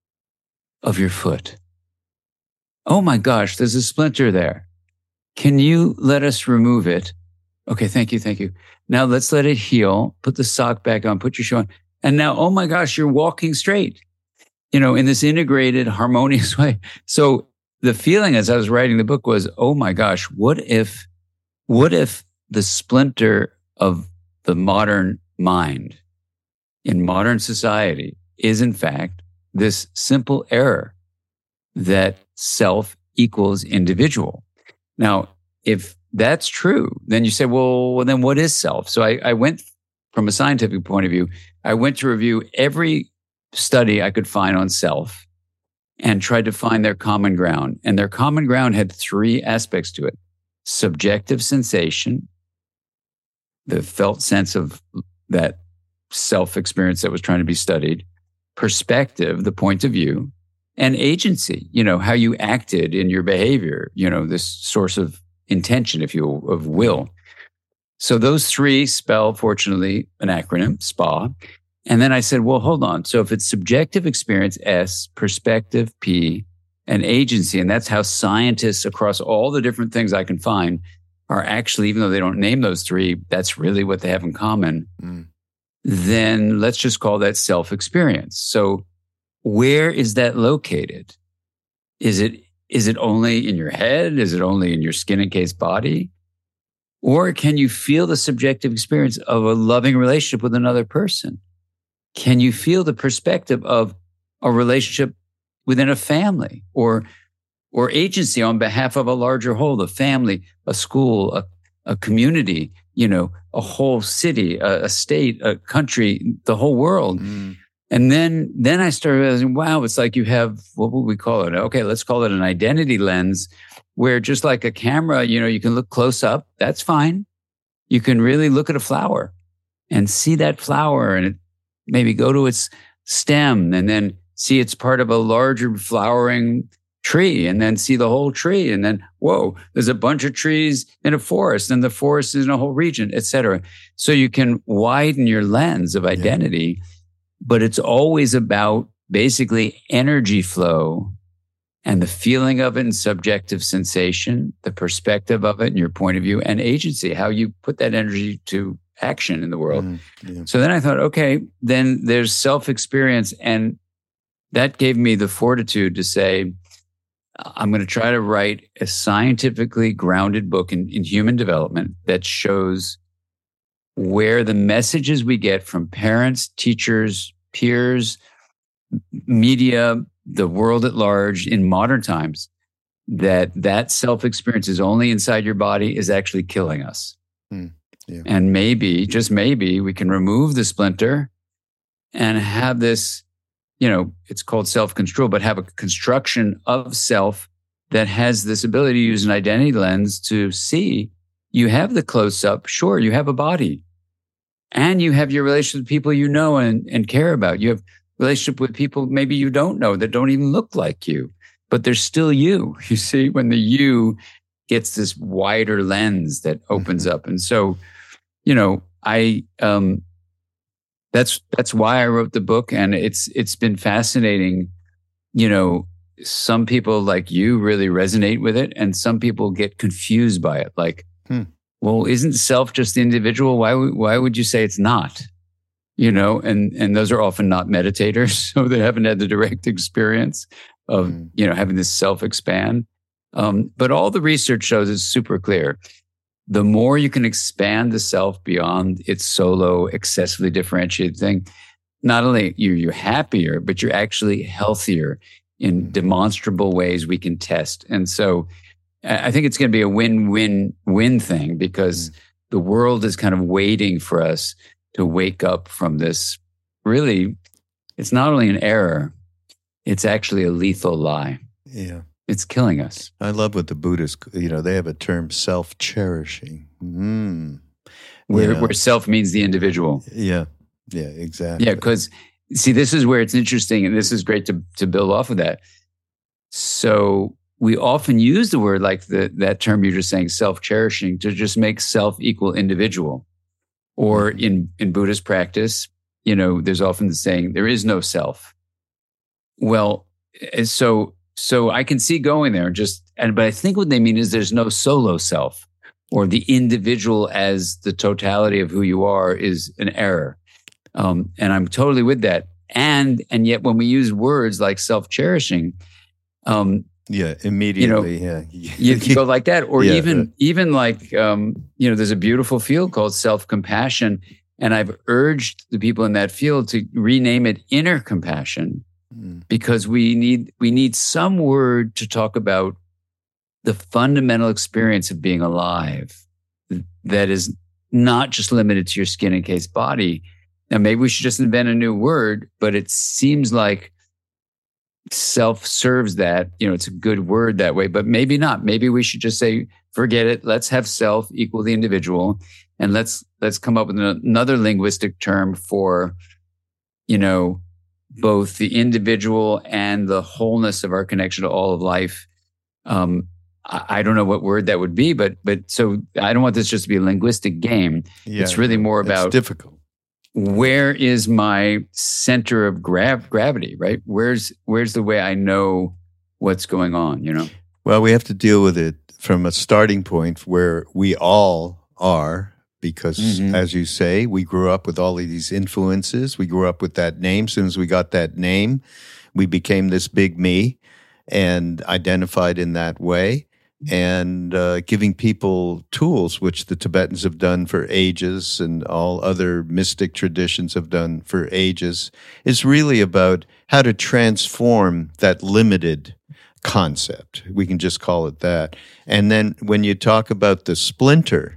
of your foot. Oh my gosh, there's a splinter there. Can you let us remove it? Okay, thank you, thank you. Now let's let it heal. Put the sock back on, put your shoe on. And now, oh my gosh, you're walking straight, you know, in this integrated, harmonious way. So the feeling as I was writing the book was, oh my gosh, what if, what if the splinter of the modern mind in modern society is in fact this simple error that self equals individual. Now, if that's true, then you say, well, well then what is self? So I, I went from a scientific point of view, I went to review every study I could find on self and tried to find their common ground. And their common ground had three aspects to it: subjective sensation, the felt sense of that self experience that was trying to be studied, perspective, the point of view, and agency, you know, how you acted in your behavior, you know, this source of intention, if you will, of will. So those three spell, fortunately, an acronym, S P A. And then I said, well, hold on. So if it's subjective experience, S, perspective, P, and agency, and that's how scientists across all the different things I can find are actually, even though they don't name those three, that's really what they have in common. Mm. Then let's just call that self-experience. So where is that located? Is it, is it only in your head? Is it only in your skin encased body? Or can you feel the subjective experience of a loving relationship with another person? Can you feel the perspective of a relationship within a family, or, or agency on behalf of a larger whole, a family, a school, a, a community, you know, a whole city, a, a state, a country, the whole world? Mm. And then, then I started realizing, wow, it's like you have, what would we call it? Okay, let's call it an identity lens, where just like a camera, you know, you can look close up. That's fine. You can really look at a flower and see that flower, and it, maybe go to its stem and then see it's part of a larger flowering tree, and then see the whole tree. And then, whoa, there's a bunch of trees in a forest, and the forest is in a whole region, et cetera. So you can widen your lens of identity, yeah. But it's always about basically energy flow and the feeling of it and subjective sensation, the perspective of it and your point of view, and agency, how you put that energy to action in the world. Mm, yeah. So then I thought, okay, then there's self-experience. And that gave me the fortitude to say, I'm going to try to write a scientifically grounded book in, in human development that shows where the messages we get from parents, teachers, peers, media, the world at large in modern times, that that self-experience is only inside your body, is actually killing us. Mm. Yeah. And maybe, just maybe, we can remove the splinter and have this, you know, it's called self-control, but have a construction of self that has this ability to use an identity lens to see you have the close-up. Sure, you have a body, and you have your relationship with people you know and, and care about. You have relationship with people maybe you don't know that don't even look like you, but they're still you. You see, when the you gets this wider lens that opens up. And so you know, I um, that's that's why I wrote the book, and it's it's been fascinating. You know, some people like you really resonate with it, and some people get confused by it. Like, hmm. well, isn't self just the individual? Why why would you say it's not? You know, and and those are often not meditators, so they haven't had the direct experience of hmm. you know having this self expand. Um, but all the research shows it's super clear. The more you can expand the self beyond its solo, excessively differentiated thing, not only you're, you're happier, but you're actually healthier in demonstrable ways we can test. And so I think it's going to be a win-win-win thing, because mm. the world is kind of waiting for us to wake up from this. Really, it's not only an error, it's actually a lethal lie. Yeah. It's killing us. I love what the Buddhists, you know, they have a term, self-cherishing. Mm. Where, you know. where self means the individual. Yeah, yeah, exactly. Yeah, because, see, this is where it's interesting, and this is great to, to build off of that. So we often use the word, like the, that term you're just saying, self-cherishing, to just make self equal individual. Or mm-hmm. in, in Buddhist practice, you know, there's often the saying, there is no self. Well, so... So I can see going there, just and but I think what they mean is there's no solo self, or the individual as the totality of who you are is an error, um, and I'm totally with that. And and yet when we use words like self-cherishing, um, yeah, immediately, you know, yeah, you can go like that, or yeah, even uh, even like um, you know, there's a beautiful field called self-compassion, and I've urged the people in that field to rename it inner compassion. Because we need we need some word to talk about the fundamental experience of being alive that is not just limited to your skin and case body. Now, maybe we should just invent a new word, but it seems like self serves that. You know, it's a good word that way, but maybe not. Maybe we should just say, forget it. Let's have self equal the individual, and let's let's come up with another linguistic term for, you know, both the individual and the wholeness of our connection to all of life. Um, I, I don't know what word that would be, but but so I don't want this just to be a linguistic game. Yeah, it's really more about it's difficult. Where is my center of grav- gravity, right? Where's where's the way I know what's going on, you know? Well, we have to deal with it from a starting point where we all are. Because, mm-hmm. as you say, we grew up with all of these influences. We grew up with that name. As soon as we got that name, we became this big me and identified in that way. And uh, giving people tools, which the Tibetans have done for ages and all other mystic traditions have done for ages, is really about how to transform that limited concept. We can just call it that. And then when you talk about the splinter,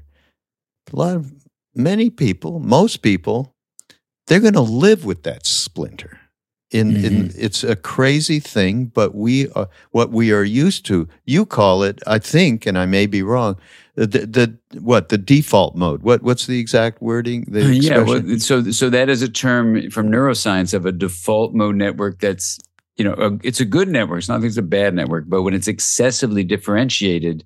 a lot of, many people, most people, they're going to live with that splinter. In, mm-hmm. in it's a crazy thing, but we are what we are used to. You call it, I think, and I may be wrong. The, the, the what the default mode? What what's the exact wording? The uh, yeah, well, so so that is a term from neuroscience of a default mode network. That's you know, a, it's a good network. It's not like it's a bad network, but when it's excessively differentiated,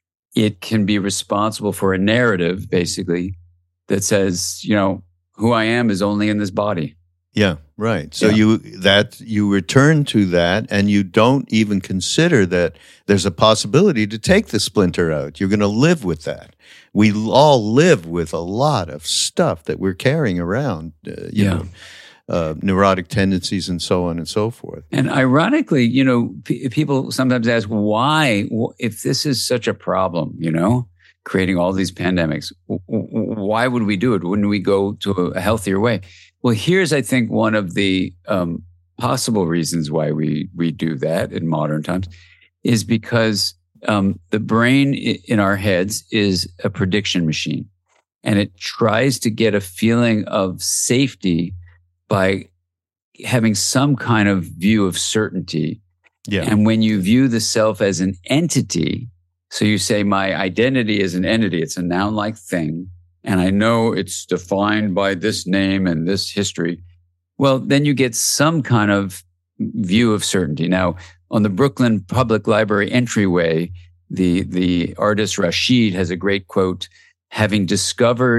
it can be responsible for a narrative, basically, that says, you know, who I am is only in this body. Yeah, right. So yeah. you that you return to that, and you don't even consider that there's a possibility to take the splinter out. You're going to live with that. We all live with a lot of stuff that we're carrying around, uh, you yeah. know, uh, neurotic tendencies and so on and so forth. And ironically, you know, p- people sometimes ask why, if this is such a problem, you know, creating all these pandemics, w- w- why would we do it? Wouldn't we go to a healthier way? Well, here's, I think, one of the um, possible reasons why we we do that in modern times is because um, the brain in our heads is a prediction machine, and it tries to get a feeling of safety by having some kind of view of certainty. Yeah. And when you view the self as an entity, so you say, my identity is an entity, it's a noun-like thing, and I know it's defined by this name and this history, well, then you get some kind of view of certainty. Now, on the Brooklyn Public Library entryway, the, the artist Rashid has a great quote, having discovered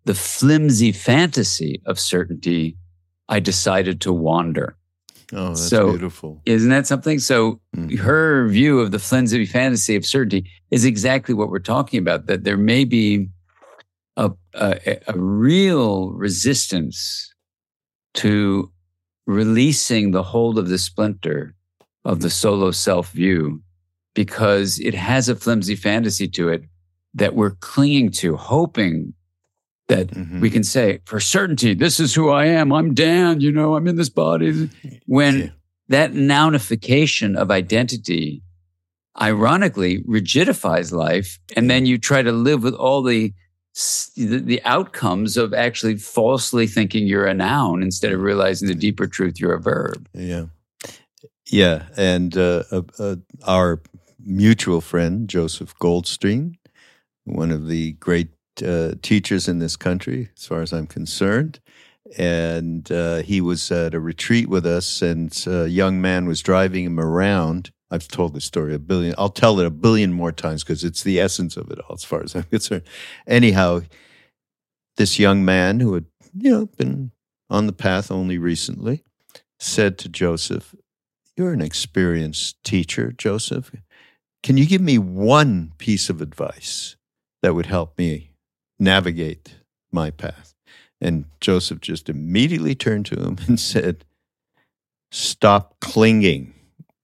the flimsy fantasy of certainty, I decided to wander. Oh, that's so, beautiful. Isn't that something? So mm-hmm. her view of the flimsy fantasy of certainty is exactly what we're talking about, that there may be a, a, a real resistance to releasing the hold of the splinter of the solo self view, because it has a flimsy fantasy to it that we're clinging to, hoping that mm-hmm. we can say, for certainty, this is who I am. I'm Dan, you know, I'm in this body. When yeah. that nounification of identity, ironically, rigidifies life, and then you try to live with all the, the, the outcomes of actually falsely thinking you're a noun instead of realizing the deeper truth you're a verb. Yeah. Yeah, and uh, uh, uh, our mutual friend, Joseph Goldstein, one of the great uh, teachers in this country, as far as I'm concerned, and uh, he was at a retreat with us, and a young man was driving him around. I've told this story a billion. I'll tell it a billion more times because it's the essence of it all, as far as I'm concerned. Anyhow, this young man who had, you know, been on the path only recently said to Joseph, "You're an experienced teacher, Joseph. Can you give me one piece of advice that would help me navigate my path?" And Joseph just immediately turned to him and said, "Stop clinging."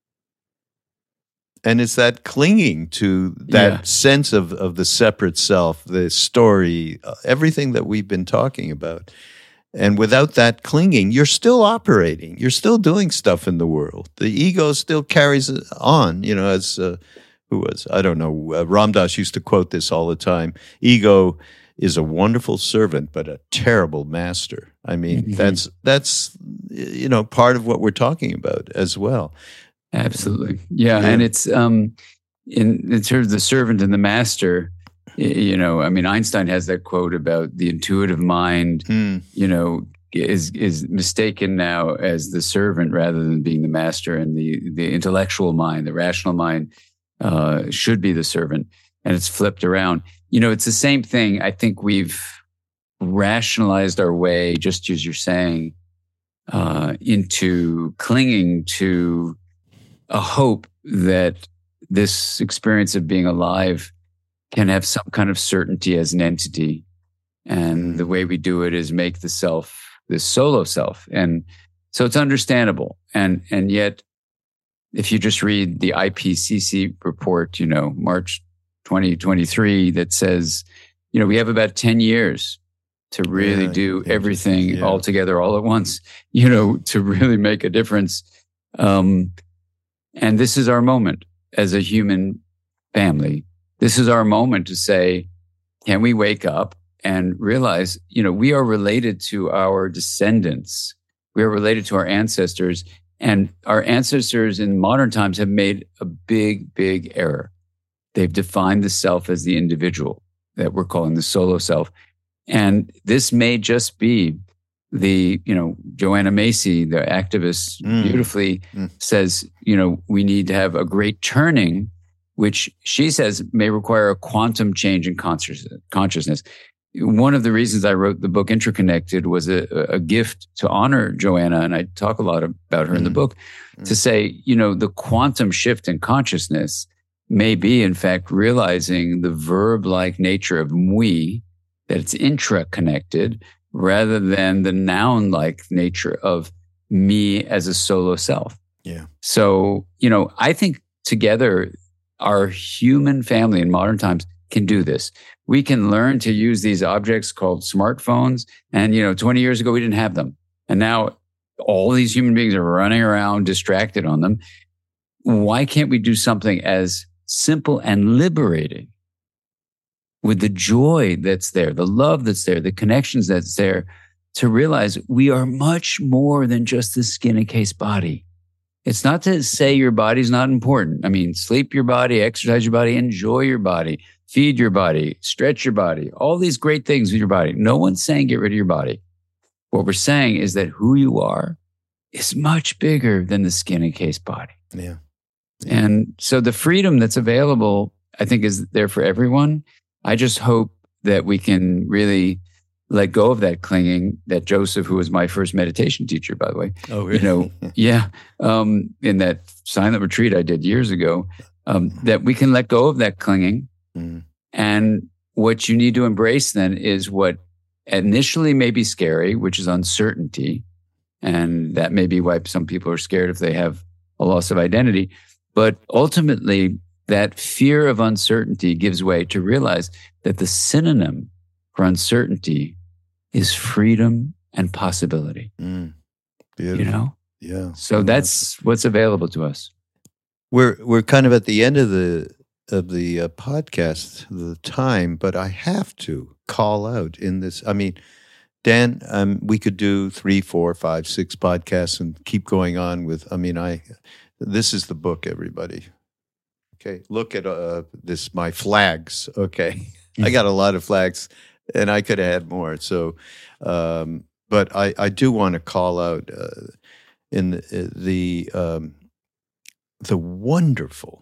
And it's that clinging to that yeah. sense of, of the separate self, the story, everything that we've been talking about. And without that clinging, you're still operating. You're still doing stuff in the world. The ego still carries on, you know, as, uh, who was, I don't know, uh, Ram Dass used to quote this all the time. Ego is a wonderful servant, but a terrible master. I mean, mm-hmm. that's, that's, you know, part of what we're talking about as well. Absolutely. Yeah. yeah. And it's, um, in, in terms of the servant and the master, you know, I mean, Einstein has that quote about the intuitive mind, mm. you know, is is mistaken now as the servant rather than being the master, and the the intellectual mind, the rational mind, uh, should be the servant, and it's flipped around. You know, it's the same thing. I think we've rationalized our way, just as you're saying, uh, into clinging to a hope that this experience of being alive can have some kind of certainty as an entity. And the way we do it is make the self, this solo self. And so it's understandable. And, and yet, if you just read the I P C C report, you know, March twenty twenty-three, that says, you know, we have about ten years to really yeah, do everything yeah. all together, all at once, you know, to really make a difference. Um, and this is our moment as a human family. This is our moment to say, can we wake up and realize, you know, we are related to our descendants. We are related to our ancestors. And our ancestors in modern times have made a big, big error. They've defined the self as the individual that we're calling the solo self. And this may just be the, you know, Joanna Macy, the activist, mm. beautifully mm. says, you know, we need to have a great turning, which she says may require a quantum change in consciousness. One of the reasons I wrote the book Intraconnected was a, a gift to honor Joanna, and I talk a lot about her mm. in the book, mm. to say, you know, the quantum shift in consciousness may be, in fact, realizing the verb-like nature of mui, that it's intra-connected, rather than the noun-like nature of me as a solo self. Yeah. So, you know, I think together, our human family in modern times can do this. We can learn to use these objects called smartphones. And, you know, twenty years ago, we didn't have them. And now all these human beings are running around distracted on them. Why can't we do something as simple and liberating with the joy that's there, the love that's there, the connections that's there, to realize we are much more than just the skin and case body. It's not to say your body's not important. I mean, sleep your body, exercise your body, enjoy your body, feed your body, stretch your body, all these great things with your body. No one's saying get rid of your body. What we're saying is that who you are is much bigger than the skin and case body. Yeah. yeah. And so the freedom that's available, I think, is there for everyone. I just hope that we can really let go of that clinging, that Joseph, who was my first meditation teacher, by the way. Oh, really? You know, yeah. Um, in that silent retreat I did years ago, um, that we can let go of that clinging. Mm. And what you need to embrace then is what initially may be scary, which is uncertainty. And that may be why some people are scared if they have a loss of identity. But ultimately, that fear of uncertainty gives way to realize that the synonym for uncertainty is freedom and possibility. Mm, beautiful. You know? Yeah. So that's what's available to us. We're we're kind of at the end of the of the uh, podcast, the time, but I have to call out in this. I mean, Dan, um, we could do three, four, five, six podcasts and keep going on with. I mean, I this is the book, everybody. Okay, look at uh, this. My flags. Okay, I got a lot of flags. And I could have had more. So, um, but I, I do want to call out uh, in the the, um, the wonderful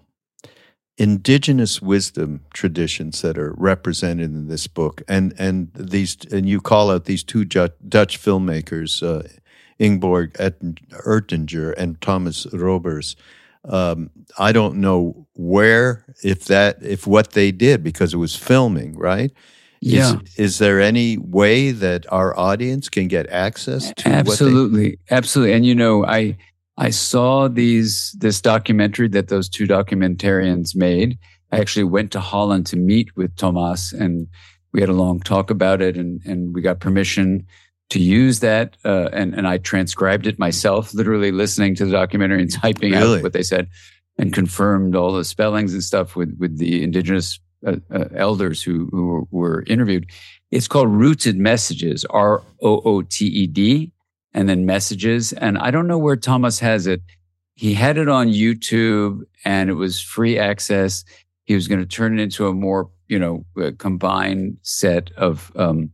indigenous wisdom traditions that are represented in this book, and and these and you call out these two Dutch, Dutch filmmakers, uh, Ingeborg Ertinger and Thomas Robers. Um, I don't know where if that if what they did, because it was filming, right? Yeah. Is, is there any way that our audience can get access to absolutely, what they- absolutely? And you know, I I saw these this documentary that those two documentarians made. I actually went to Holland to meet with Thomas, and we had a long talk about it, and and we got permission to use that, uh, and and I transcribed it myself, literally listening to the documentary and typing really? out what they said, and confirmed all the spellings and stuff with with the indigenous Uh, uh, elders who, who were, were interviewed. It's called Rooted Messages, R O O T E D, and then Messages. And I don't know where Thomas has it. He had it on YouTube, and it was free access. He was going to turn it into a more, you know, a combined set of um,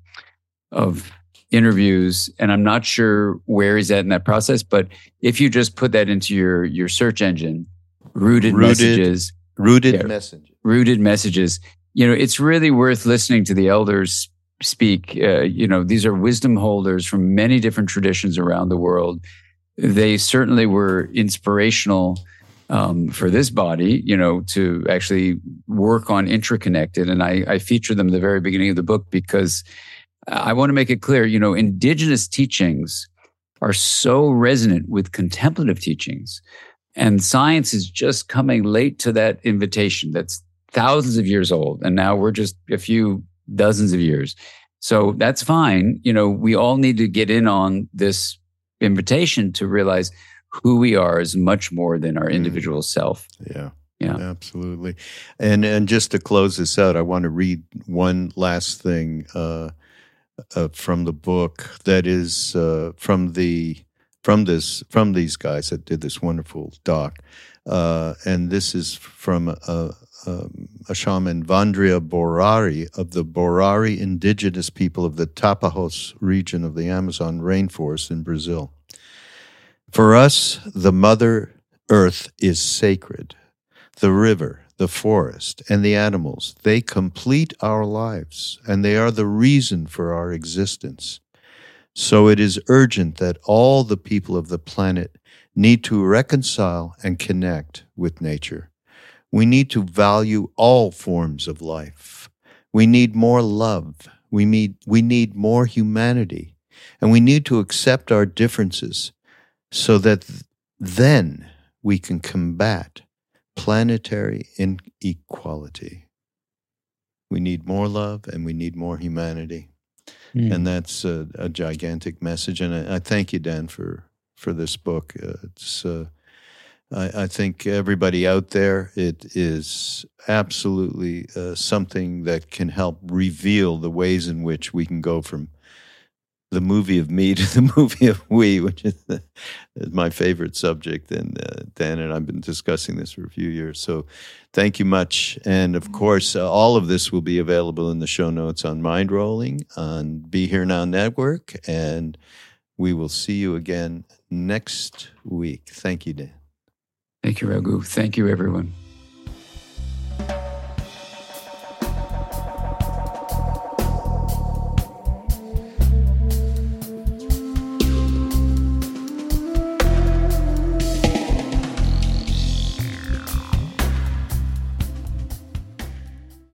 of interviews. And I'm not sure where he's at in that process. But if you just put that into your your search engine, Rooted, Rooted Messages. Rooted yeah, Messages. Rooted Messages. You know, it's really worth listening to the elders speak. Uh, you know, these are wisdom holders from many different traditions around the world. They certainly were inspirational um, for this body, you know, to actually work on Intraconnected. And I, I feature them at the very beginning of the book because I want to make it clear, you know, indigenous teachings are so resonant with contemplative teachings. And science is just coming late to that invitation that's thousands of years old. And now we're just a few dozens of years. So that's fine. You know, we all need to get in on this invitation to realize who we are is much more than our individual mm. self. Yeah. Yeah. Absolutely. And and just to close this out, I want to read one last thing uh, uh, from the book that is uh, from the from this from these guys that did this wonderful doc. Uh, and this is from a, a, a shaman, Vandria Borari, of the Borari indigenous people of the Tapajos region of the Amazon rainforest in Brazil. For us, the Mother Earth is sacred. The river, the forest, and the animals, they complete our lives, and they are the reason for our existence. So it is urgent that all the people of the planet need to reconcile and connect with nature. We need to value all forms of life. We need more love. We need, we need more humanity. And we need to accept our differences so that th- then we can combat planetary inequality. We need more love and we need more humanity. Mm. And that's a, a gigantic message. And I, I thank you, Dan, for, for this book. Uh, it's, uh, I, I think everybody out there, it is absolutely uh, something that can help reveal the ways in which we can go from the movie of me to the movie of we, which is, the, is my favorite subject. And uh, Dan and I have been discussing this for a few years. So thank you much. And of course, uh, all of this will be available in the show notes on Mindrolling, on Be Here Now Network. And we will see you again next week. Thank you, Dan. Thank you, Raghu. Thank you, everyone.